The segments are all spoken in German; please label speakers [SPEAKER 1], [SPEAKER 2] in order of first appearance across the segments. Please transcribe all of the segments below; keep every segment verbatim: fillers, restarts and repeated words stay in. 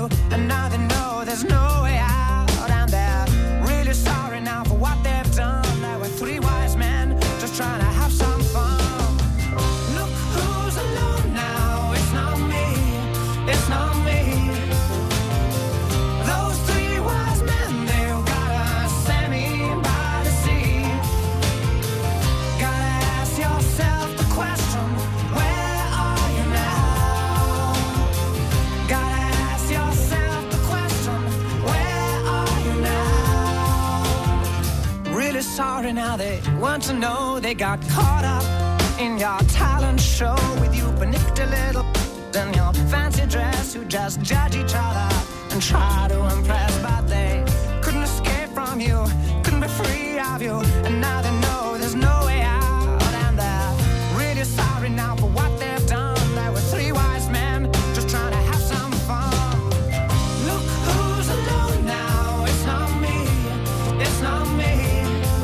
[SPEAKER 1] you, and now they know there's no way out, and they're really sorry now for what they've done. There were three wise men just trying to have some fun. Look who's alone now, it's not me, it's not me. Those three wise men, they've got a semi by the sea. Gotta ask yourself the question, where are you now? Gotta ask yourself the question, where are you now? Really sorry now, they want to know they got caught up in your talent show with you panicked a little in your fancy dress who just judge each other and try to impress, but they couldn't escape from you, couldn't be free of you, and now they know there's no way out, and they're really sorry now for what they've done. There were three wise men just trying to have some fun. Look who's alone now, it's not me, it's not me.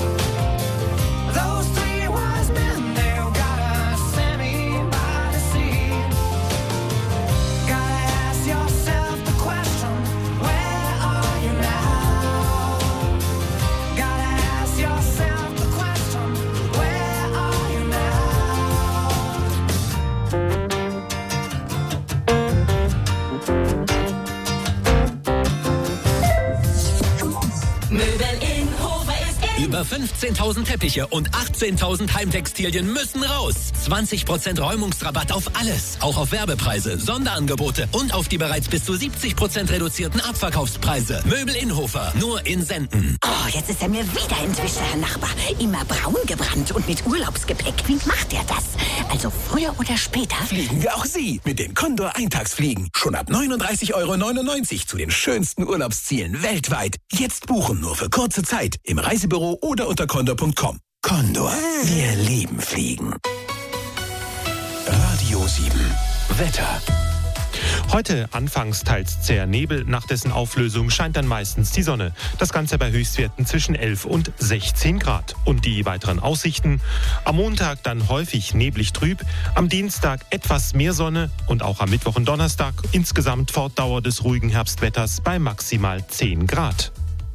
[SPEAKER 1] Those three wise men, they've got a semi by the sea. Gotta ask yourself the question, where are you now? Gotta ask yourself the question, where are you
[SPEAKER 2] Möbel in Hofer ist in.
[SPEAKER 3] Über fünfzehntausend Teppiche und achtzehntausend Heimtextilien müssen raus. zwanzig Prozent Räumungsrabatt auf alles. Auch auf Werbepreise, Sonderangebote und auf die bereits bis zu siebzig Prozent reduzierten Abverkaufspreise. Möbel in Hofer, nur in Senden.
[SPEAKER 4] Oh, jetzt ist er mir wieder entwischt, Herr Nachbar. Immer braun gebrannt und mit Urlaubsgepäck. Wie macht er das? Also früher oder später?
[SPEAKER 5] Fliegen wir auch Sie mit den Condor Eintagsfliegen. Schon ab neununddreißig Euro neunundneunzig zu den schönsten Urlaubszielen weltweit. Jetzt buchen nur für kurze Zeit im Reisebüro oder unter condor punkt com. Condor, wir lieben Fliegen. Radio sieben. Wetter.
[SPEAKER 6] Heute anfangs teils zäher Nebel, nach dessen Auflösung scheint dann meistens die Sonne. Das Ganze bei Höchstwerten zwischen elf und sechzehn Grad. Und die weiteren Aussichten? Am Montag dann häufig neblig trüb, am Dienstag etwas mehr Sonne und auch am Mittwoch und Donnerstag insgesamt Fortdauer des ruhigen Herbstwetters bei maximal zehn Grad.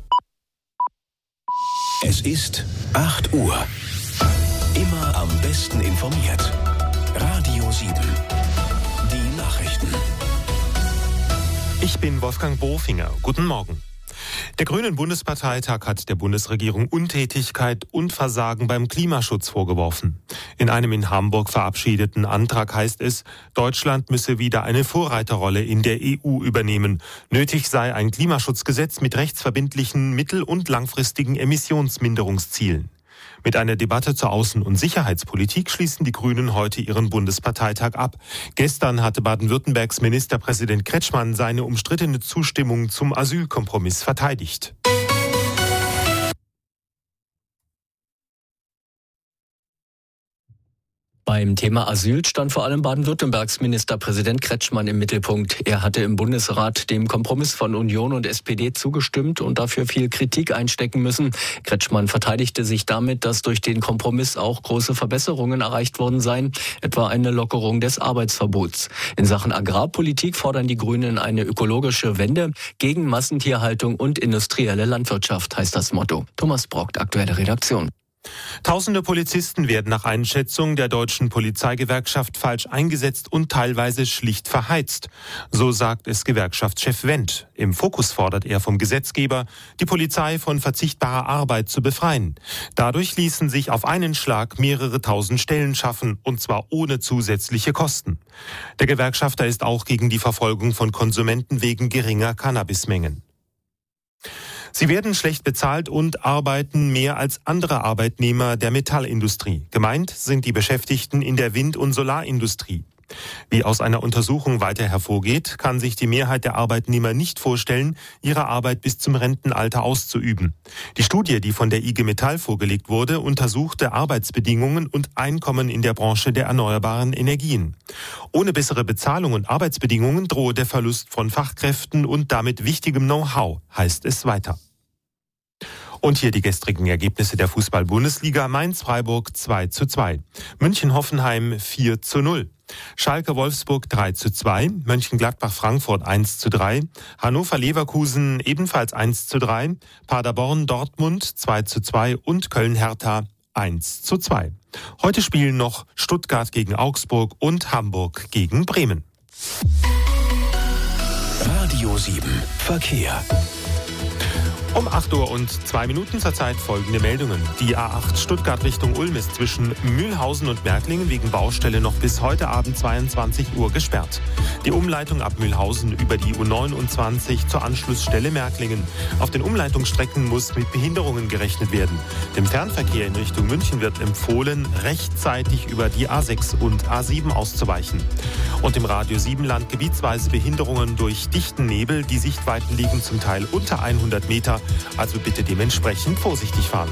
[SPEAKER 5] Es ist acht Uhr. Immer am besten informiert. Radio sieben. Die Nachrichten.
[SPEAKER 6] Ich bin Wolfgang Bofinger. Guten Morgen. Der Grünen Bundesparteitag hat der Bundesregierung Untätigkeit und Versagen beim Klimaschutz vorgeworfen. In einem in Hamburg verabschiedeten Antrag heißt es, Deutschland müsse wieder eine Vorreiterrolle in der E U übernehmen. Nötig sei ein Klimaschutzgesetz mit rechtsverbindlichen mittel- und langfristigen Emissionsminderungszielen. Mit einer Debatte zur Außen- und Sicherheitspolitik schließen die Grünen heute ihren Bundesparteitag ab. Gestern hatte Baden-Württembergs Ministerpräsident Kretschmann seine umstrittene Zustimmung zum Asylkompromiss verteidigt.
[SPEAKER 7] Beim Thema Asyl stand vor allem Baden-Württembergs Ministerpräsident Kretschmann im Mittelpunkt. Er hatte im Bundesrat dem Kompromiss von Union und S P D zugestimmt und dafür viel Kritik einstecken müssen. Kretschmann verteidigte sich damit, dass durch den Kompromiss auch große Verbesserungen erreicht worden seien, etwa eine Lockerung des Arbeitsverbots. In Sachen Agrarpolitik fordern die Grünen eine ökologische Wende gegen Massentierhaltung und industrielle Landwirtschaft, heißt das Motto. Thomas Brockt, aktuelle Redaktion.
[SPEAKER 6] Tausende Polizisten werden nach Einschätzung der deutschen Polizeigewerkschaft falsch eingesetzt und teilweise schlicht verheizt. So sagt es Gewerkschaftschef Wendt. Im Fokus fordert er vom Gesetzgeber, die Polizei von verzichtbarer Arbeit zu befreien. Dadurch ließen sich auf einen Schlag mehrere tausend Stellen schaffen, und zwar ohne zusätzliche Kosten. Der Gewerkschafter ist auch gegen die Verfolgung von Konsumenten wegen geringer Cannabismengen. Sie werden schlecht bezahlt und arbeiten mehr als andere Arbeitnehmer der Metallindustrie. Gemeint sind die Beschäftigten in der Wind- und Solarindustrie. Wie aus einer Untersuchung weiter hervorgeht, kann sich die Mehrheit der Arbeitnehmer nicht vorstellen, ihre Arbeit bis zum Rentenalter auszuüben. Die Studie, die von der I G Metall vorgelegt wurde, untersuchte Arbeitsbedingungen und Einkommen in der Branche der erneuerbaren Energien. Ohne bessere Bezahlung und Arbeitsbedingungen drohe der Verlust von Fachkräften und damit wichtigem Know-how, heißt es weiter. Und hier die gestrigen Ergebnisse der Fußball-Bundesliga. Mainz-Freiburg zwei zu zwei. München-Hoffenheim vier zu null. Schalke-Wolfsburg drei zu zwei, Mönchengladbach-Frankfurt eins zu drei, Hannover-Leverkusen ebenfalls eins zu drei, Paderborn-Dortmund zwei zu zwei und Köln-Hertha eins zu zwei. Heute spielen noch Stuttgart gegen Augsburg und Hamburg gegen Bremen.
[SPEAKER 5] Radio sieben Verkehr.
[SPEAKER 6] Um acht Uhr und zwei Minuten zur Zeit folgende Meldungen. Die A acht Stuttgart Richtung Ulm ist zwischen Mühlhausen und Märklingen wegen Baustelle noch bis heute Abend zweiundzwanzig Uhr gesperrt. Die Umleitung ab Mühlhausen über die U neunundzwanzig zur Anschlussstelle Märklingen. Auf den Umleitungsstrecken muss mit Behinderungen gerechnet werden. Dem Fernverkehr in Richtung München wird empfohlen, rechtzeitig über die A sechs und A sieben auszuweichen. Und im Radio sieben Land gebietsweise Behinderungen durch dichten Nebel. Die Sichtweiten liegen zum Teil unter hundert Meter. Also bitte dementsprechend vorsichtig fahren.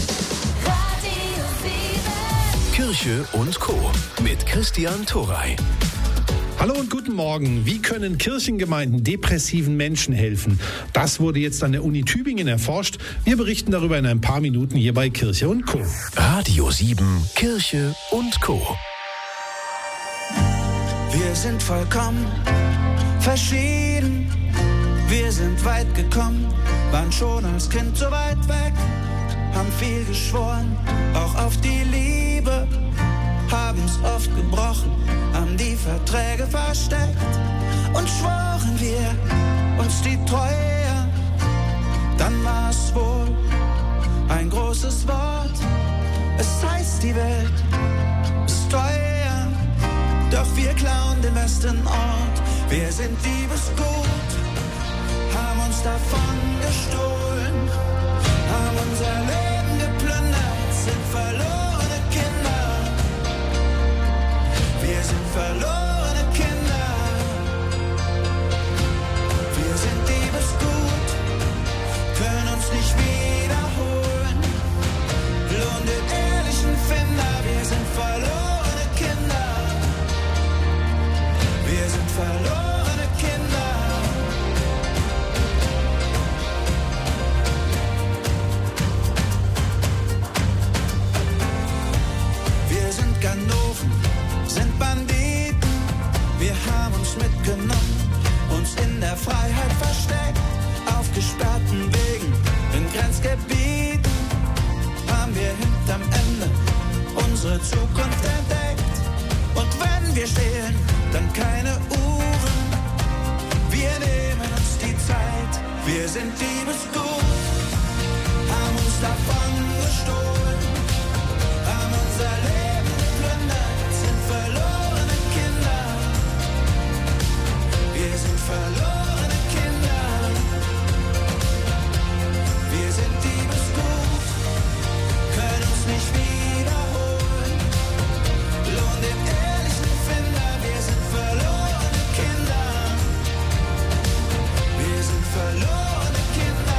[SPEAKER 5] Kirche und Co. mit Christian Thorey.
[SPEAKER 8] Hallo und guten Morgen. Wie können Kirchengemeinden depressiven Menschen helfen? Das wurde jetzt an der Uni Tübingen erforscht. Wir berichten darüber in ein paar Minuten hier bei Kirche und Co.
[SPEAKER 5] Radio sieben, Kirche und Co.
[SPEAKER 1] Wir sind vollkommen verschieden. Wir sind weit gekommen, waren schon als Kind so weit weg, haben viel geschworen, auch auf die Liebe, haben's oft gebrochen, haben die Verträge versteckt und schworen wir uns die Treue. Dann war's wohl ein großes Wort, es heißt die Welt ist teuer, doch wir klauen den besten Ort. Wir sind diebesgut, haben uns davon gestohlen, haben unser Leben geplündert, sind verlorene Kinder. Wir sind verlorene Kinder. Wir sind diebesgut, können uns nicht wiederholen. Lohn den ehrlichen Finder, wir sind verlorene Kinder. Wir sind verlorene Kinder. Ganoven sind Banditen, wir haben uns mitgenommen, uns in der Freiheit versteckt, auf gesperrten Wegen, in Grenzgebieten, haben wir hinterm Ende unsere Zukunft entdeckt. Und wenn wir stehlen, dann keine Uhren, wir nehmen uns die Zeit, wir sind diebesgut, haben uns davon gestohlen, haben unser Leben verlorene Kinder, wir sind verlorene Kinder, wir sind diebesgut, können uns nicht wiederholen, lohn den ehrlichen Finder, wir sind verlorene Kinder, wir sind verlorene Kinder.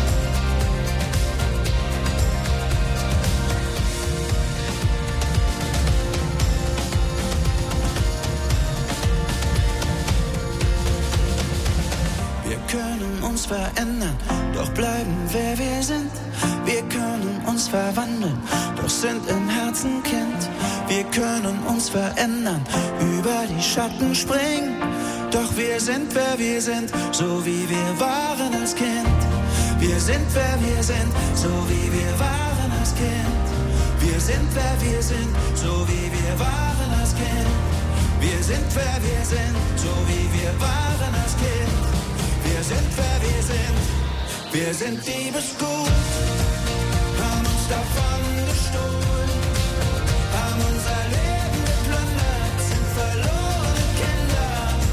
[SPEAKER 1] Wir können uns verändern, doch bleiben wer wir sind. Wir können uns verwandeln, doch sind im Herzen Kind. Wir können uns verändern, über die Schatten springen. Doch wir sind wer wir sind, so wie wir waren als Kind. Wir sind wer wir sind, so wie wir waren als Kind. Wir sind wer wir sind, so wie wir waren als Kind. Wir sind wer wir sind, so wie wir waren als Kind. Wir sind wer wir sind, wir sind diebesgut, haben uns davon gestohlen, haben unser Leben geplündert, sind verlorene Kinder.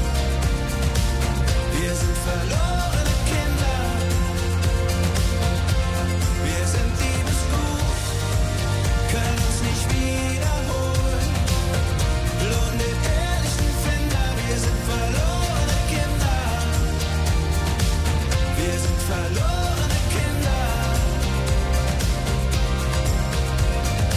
[SPEAKER 1] Wir sind verlorene Kinder. Wir sind diebesgut, können uns nicht wiederholen, lohn den ehrlichen Finder, wir sind verlorene Kinder. Wir sind verlorene Kinder.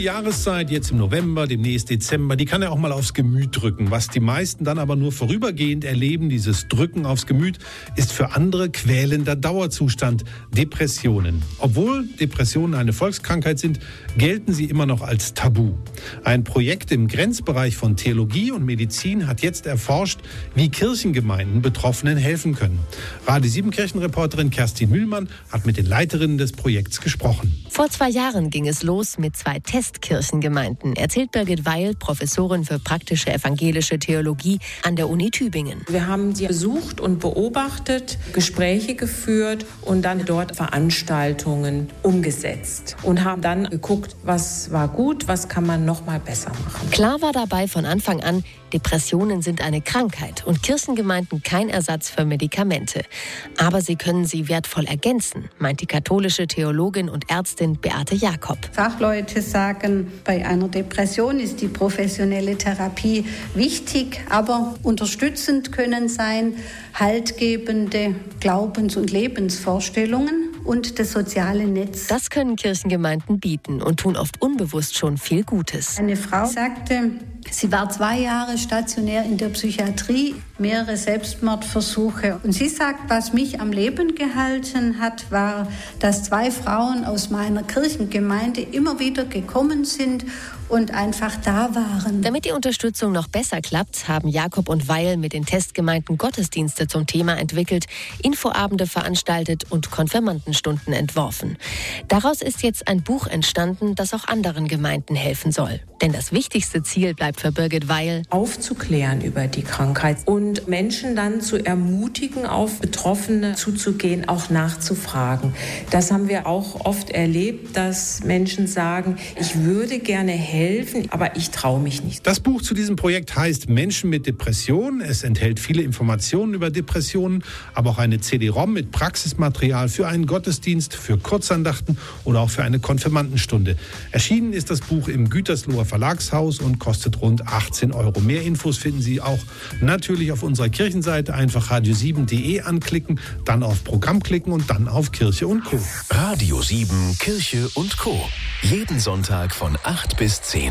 [SPEAKER 8] Jahreszeit, jetzt im November, demnächst Dezember, die kann ja auch mal aufs Gemüt drücken. Was die meisten dann aber nur vorübergehend erleben, dieses Drücken aufs Gemüt, ist für andere quälender Dauerzustand, Depressionen. Obwohl Depressionen eine Volkskrankheit sind, gelten sie immer noch als Tabu. Ein Projekt im Grenzbereich von Theologie und Medizin hat jetzt erforscht, wie Kirchengemeinden Betroffenen helfen können. Radio sieben Kirchenreporterin Kerstin Mühlmann hat mit den Leiterinnen des Projekts gesprochen.
[SPEAKER 9] Vor zwei Jahren ging es los mit zwei Testkirchengemeinden, erzählt Birgit Weil, Professorin für praktische evangelische Theologie an der Uni Tübingen.
[SPEAKER 10] Wir haben sie besucht und beobachtet, Gespräche geführt und dann dort Veranstaltungen umgesetzt und haben dann geguckt, was war gut, was kann man noch mal besser machen.
[SPEAKER 9] Klar war dabei von Anfang an, Depressionen sind eine Krankheit und Kirchengemeinden kein Ersatz für Medikamente. Aber sie können sie wertvoll ergänzen, meint die katholische Theologin und Ärztin Beate Jakob.
[SPEAKER 11] Fachleute sagen, bei einer Depression ist die professionelle Therapie wichtig, aber unterstützend können sein haltgebende Glaubens- und Lebensvorstellungen und das soziale Netz.
[SPEAKER 9] Das können Kirchengemeinden bieten und tun oft unbewusst schon viel Gutes.
[SPEAKER 11] Eine Frau sagte, sie war zwei Jahre stationär in der Psychiatrie, mehrere Selbstmordversuche. Und sie sagt, was mich am Leben gehalten hat, war, dass zwei Frauen aus meiner Kirchengemeinde immer wieder gekommen sind und einfach da waren.
[SPEAKER 9] Damit die Unterstützung noch besser klappt, haben Jakob und Weil mit den Testgemeinden Gottesdienste zum Thema entwickelt, Infoabende veranstaltet und Konfirmandenstunden entworfen. Daraus ist jetzt ein Buch entstanden, das auch anderen Gemeinden helfen soll. Denn das wichtigste Ziel bleibt für Birgit Weil,
[SPEAKER 10] aufzuklären über die Krankheit und Menschen dann zu ermutigen, auf Betroffene zuzugehen, auch nachzufragen. Das haben wir auch oft erlebt, dass Menschen sagen, ich würde gerne helfen, aber ich traue mich nicht.
[SPEAKER 8] Das Buch zu diesem Projekt heißt Menschen mit Depressionen. Es enthält viele Informationen über Depressionen, aber auch eine C D-ROM mit Praxismaterial für einen Gottesdienst, für Kurzandachten oder auch für eine Konfirmandenstunde. Erschienen ist das Buch im Gütersloher Verlagshaus und kostet rund achtzehn Euro. Mehr Infos finden Sie auch natürlich auf unserer Kirchenseite. Einfach radio sieben punkt de anklicken, dann auf Programm klicken und dann auf Kirche und Co.
[SPEAKER 5] Radio sieben, Kirche und Co. Jeden Sonntag von acht bis zehn.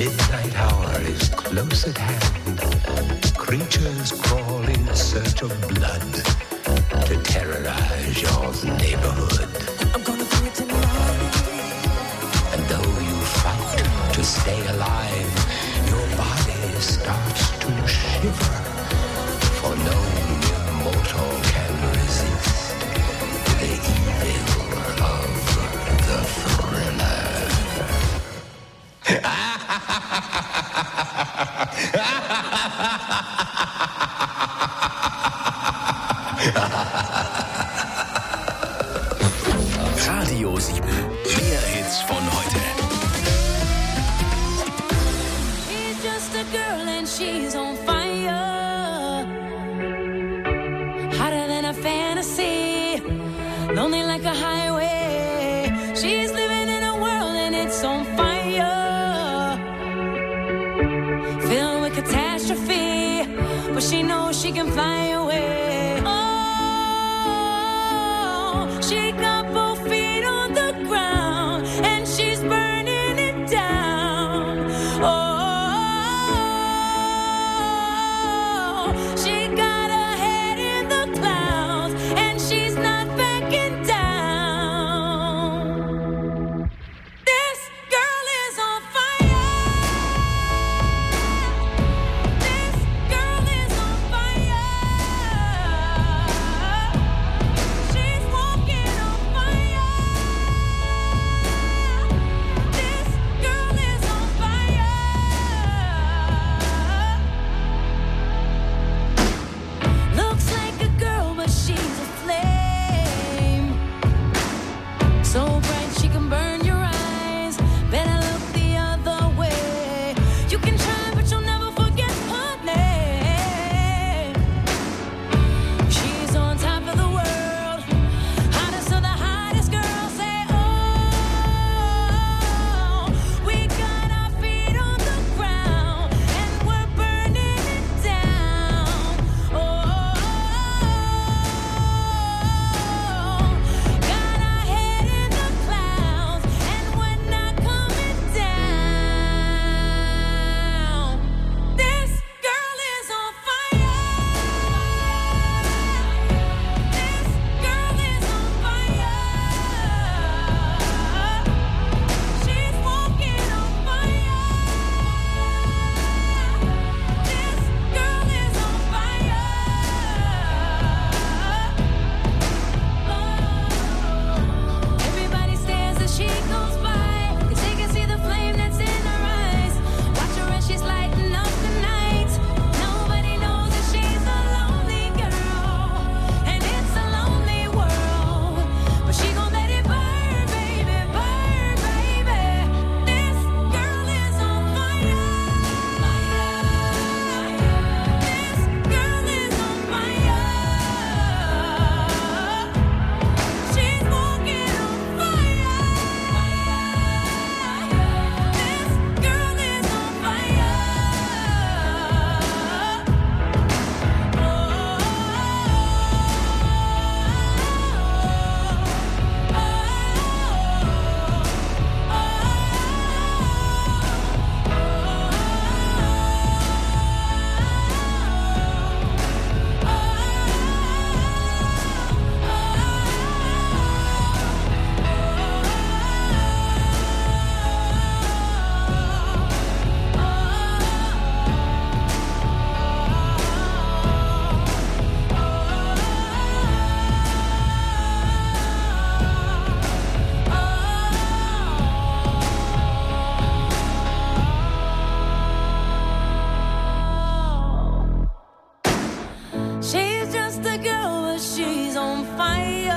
[SPEAKER 12] midnight hour is close at hand. Creatures crawl in search of blood to terrorize your neighborhood.
[SPEAKER 1] I'm gonna do it tonight.
[SPEAKER 12] And though you fight to stay alive, your body starts to shiver. For no mortal can resist the evil of the thriller.
[SPEAKER 3] Radio sieben. Mehr Hits von heute.
[SPEAKER 2] She's just a girl and she's on fire. Hotter than a fantasy. Lonely like a highway. She's living in a world and it's on fire. Filled with catastrophe. But she knows she can fly away. Oh, she got both feet on the ground and she's burning it down. Oh, she got her head in the clouds and she's not backing down. This girl is on fire. This girl is on fire. She's walking on fire. This girl is on fire. Looks like a girl, but she's a flame. So bright she can burn your eyes. Better look the other way. You can try, but you'll never forget her name. She's on top of the world. Hottest of the hottest girls say, oh, we got our feet on the ground and we're burning it down. Oh, got our head in the clouds and we're not coming down. This girl is on fire. This girl is on fire. She's walking on fire. This girl is on fire. Everybody stares as she goes by, 'cause they can see the flame that's in her eyes. Watch her as she's lighting up the night. Nobody knows that she's a lonely girl, and it's a lonely world. But she gon' let it burn, baby, burn, baby. This girl is on fire. This girl is on fire. She's walking on fire. This girl is on fire. She's just a girl, but she's on fire.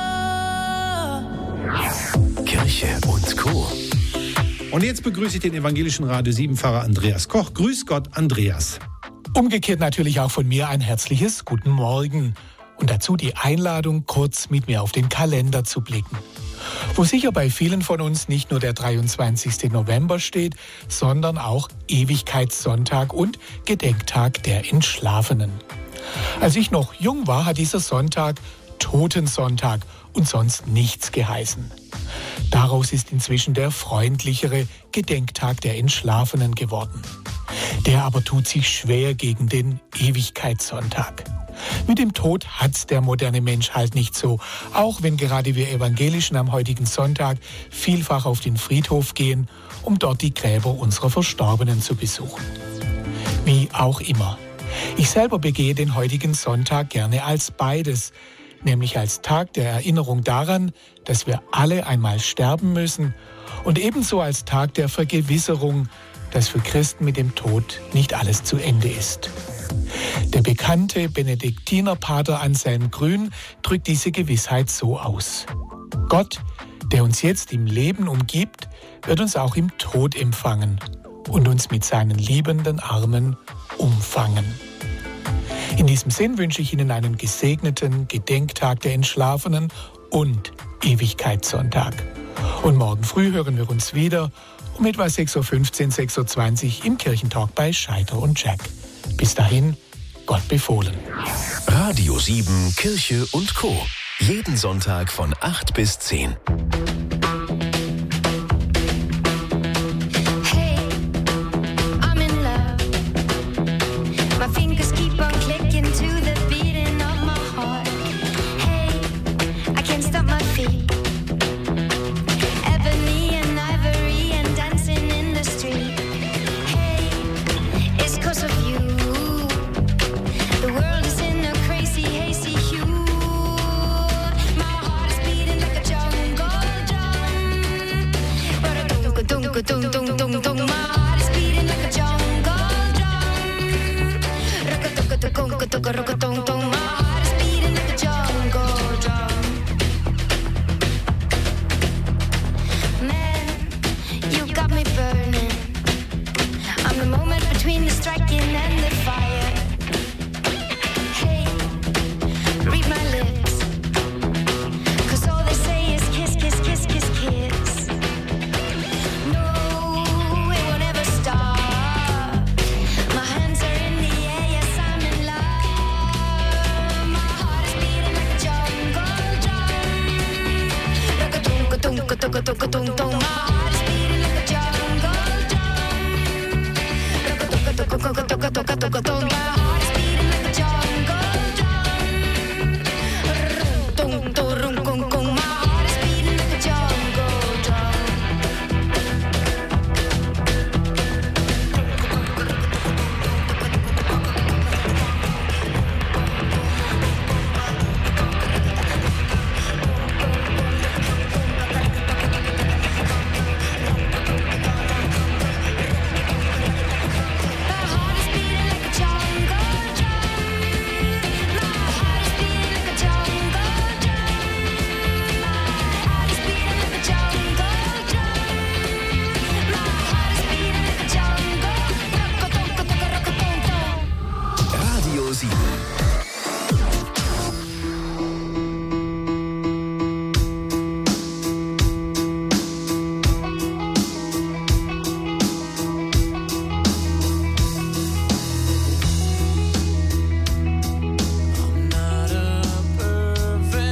[SPEAKER 3] Kirche und Co.
[SPEAKER 8] Und jetzt begrüße ich den evangelischen Radio sieben-Pfarrer Andreas Koch. Grüß Gott, Andreas.
[SPEAKER 13] Umgekehrt natürlich auch von mir ein herzliches Guten Morgen. Und dazu die Einladung, kurz mit mir auf den Kalender zu blicken. Wo sicher bei vielen von uns nicht nur der dreiundzwanzigste November steht, sondern auch Ewigkeitssonntag und Gedenktag der Entschlafenen. Als ich noch jung war, hat dieser Sonntag Totensonntag und sonst nichts geheißen. Daraus ist inzwischen der freundlichere Gedenktag der Entschlafenen geworden. Der aber tut sich schwer gegen den Ewigkeitssonntag. Mit dem Tod hat's der moderne Mensch halt nicht so, auch wenn gerade wir Evangelischen am heutigen Sonntag vielfach auf den Friedhof gehen, um dort die Gräber unserer Verstorbenen zu besuchen. Wie auch immer. Ich selber begehe den heutigen Sonntag gerne als beides, nämlich als Tag der Erinnerung daran, dass wir alle einmal sterben müssen und ebenso als Tag der Vergewisserung, dass für Christen mit dem Tod nicht alles zu Ende ist. Der bekannte Benediktinerpater Anselm Grün drückt diese Gewissheit so aus: Gott, der uns jetzt im Leben umgibt, wird uns auch im Tod empfangen und uns mit seinen liebenden Armen umfangen. In diesem Sinn wünsche ich Ihnen einen gesegneten Gedenktag der Entschlafenen und Ewigkeitssonntag. Und morgen früh hören wir uns wieder um etwa sechs Uhr fünfzehn, sechs Uhr zwanzig im Kirchentalk bei Scheiter und Jack. Bis dahin, Gott befohlen.
[SPEAKER 14] Radio sieben, Kirche und Co. Jeden Sonntag von acht bis zehn.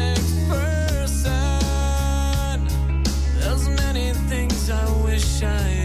[SPEAKER 1] I wish I